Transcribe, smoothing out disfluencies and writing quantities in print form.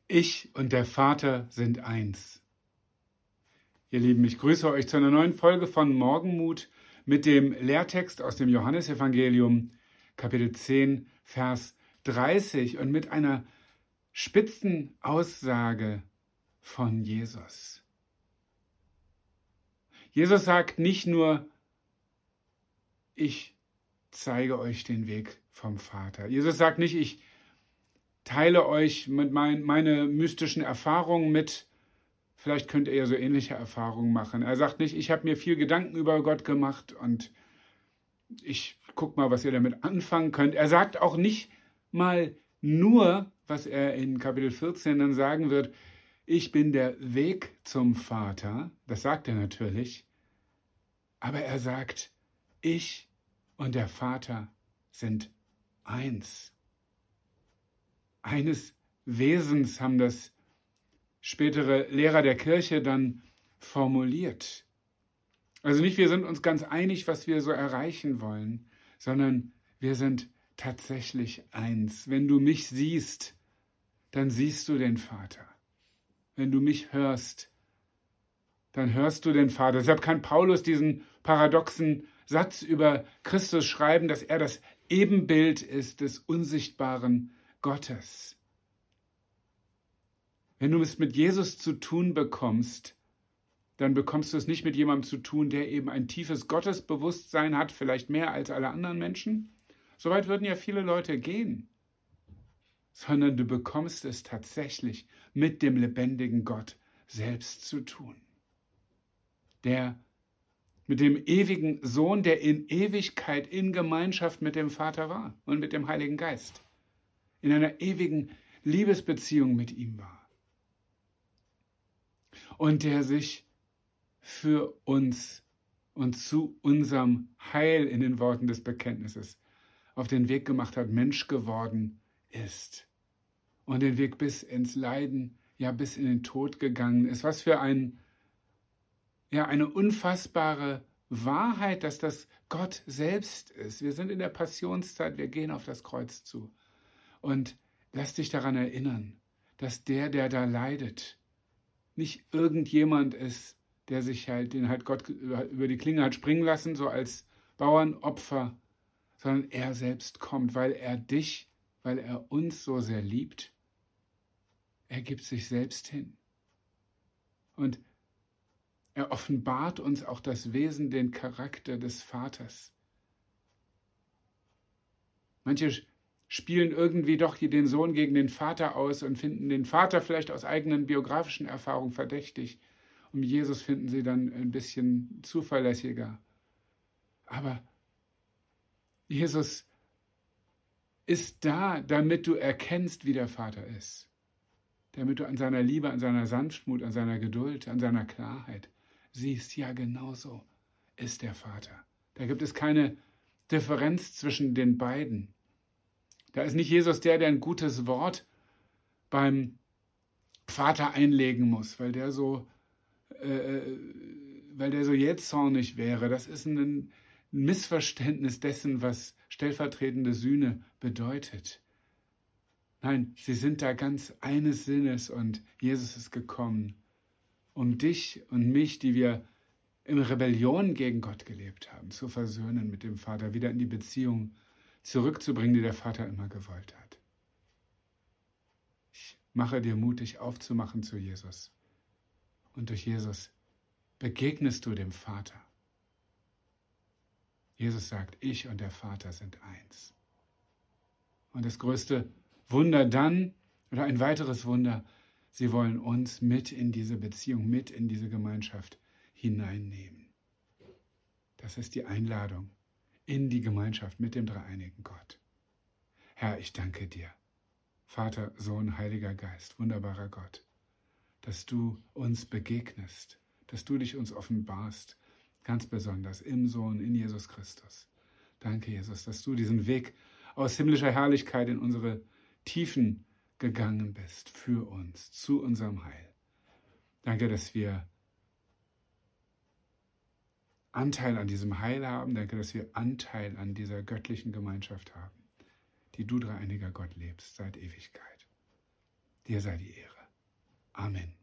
Ich und der Vater sind eins. Ihr Lieben, ich grüße euch zu einer neuen Folge von Morgenmut mit dem Lehrtext aus dem Johannesevangelium, Kapitel 10, Vers 30 und mit einer spitzen Aussage von Jesus. Jesus sagt nicht nur, ich zeige euch den Weg vom Vater. Jesus sagt nicht, ich teile euch mit meine mystischen Erfahrungen mit. Vielleicht könnt ihr ja so ähnliche Erfahrungen machen. Er sagt nicht, ich habe mir viel Gedanken über Gott gemacht und ich guck mal, was ihr damit anfangen könnt. Er sagt auch nicht mal nur, was er in Kapitel 14 dann sagen wird, ich bin der Weg zum Vater. Das sagt er natürlich. Aber er sagt, ich und der Vater sind eins. Eines Wesens haben das spätere Lehrer der Kirche dann formuliert. Also nicht, wir sind uns ganz einig, was wir so erreichen wollen, sondern wir sind tatsächlich eins. Wenn du mich siehst, dann siehst du den Vater. Wenn du mich hörst, dann hörst du den Vater. Deshalb kann Paulus diesen paradoxen Satz über Christus schreiben, dass er das Ebenbild ist des unsichtbaren Gottes. Wenn du es mit Jesus zu tun bekommst, dann bekommst du es nicht mit jemandem zu tun, der eben ein tiefes Gottesbewusstsein hat, vielleicht mehr als alle anderen Menschen. Soweit würden ja viele Leute gehen. Sondern du bekommst es tatsächlich mit dem lebendigen Gott selbst zu tun. Der mit dem ewigen Sohn, der in Ewigkeit in Gemeinschaft mit dem Vater war und mit dem Heiligen Geist. In einer ewigen Liebesbeziehung mit ihm war. Und der sich für uns und zu unserem Heil in den Worten des Bekenntnisses auf den Weg gemacht hat, Mensch geworden ist. Und den Weg bis ins Leiden, ja bis in den Tod gegangen ist. Was für eine unfassbare Wahrheit, dass das Gott selbst ist. Wir sind in der Passionszeit, wir gehen auf das Kreuz zu. Und lass dich daran erinnern, dass der da leidet, nicht irgendjemand ist, den Gott über die Klinge hat springen lassen, so als Bauernopfer, sondern er selbst kommt, weil er uns so sehr liebt. Er gibt sich selbst hin. Und er offenbart uns auch das Wesen, den Charakter des Vaters. Manche spielen irgendwie doch den Sohn gegen den Vater aus und finden den Vater vielleicht aus eigenen biografischen Erfahrungen verdächtig. Und Jesus finden sie dann ein bisschen zuverlässiger. Aber Jesus ist da, damit du erkennst, wie der Vater ist. Damit du an seiner Liebe, an seiner Sanftmut, an seiner Geduld, an seiner Klarheit siehst, ja, genauso ist der Vater. Da gibt es keine Differenz zwischen den beiden. Da ist nicht Jesus der ein gutes Wort beim Vater einlegen muss, weil der so jähzornig wäre. Das ist ein Missverständnis dessen, was stellvertretende Sühne bedeutet. Nein, sie sind da ganz eines Sinnes und Jesus ist gekommen, um dich und mich, die wir in Rebellion gegen Gott gelebt haben, zu versöhnen mit dem Vater, wieder in die Beziehung zurückzubringen, die der Vater immer gewollt hat. Ich mache dir Mut, dich aufzumachen zu Jesus. Und durch Jesus begegnest du dem Vater. Jesus sagt, ich und der Vater sind eins. Und das größte Wunder dann, oder ein weiteres Wunder, sie wollen uns mit in diese Beziehung, mit in diese Gemeinschaft hineinnehmen. Das ist die Einladung in die Gemeinschaft mit dem dreieinigen Gott. Herr, ich danke dir, Vater, Sohn, Heiliger Geist, wunderbarer Gott, dass du uns begegnest, dass du dich uns offenbarst, ganz besonders im Sohn, in Jesus Christus. Danke, Jesus, dass du diesen Weg aus himmlischer Herrlichkeit in unsere Tiefen gegangen bist, für uns, zu unserem Heil. Danke, dass wir Anteil an diesem Heil haben. Danke, dass wir Anteil an dieser göttlichen Gemeinschaft haben, die du, dreieiniger Gott, lebst seit Ewigkeit. Dir sei die Ehre. Amen.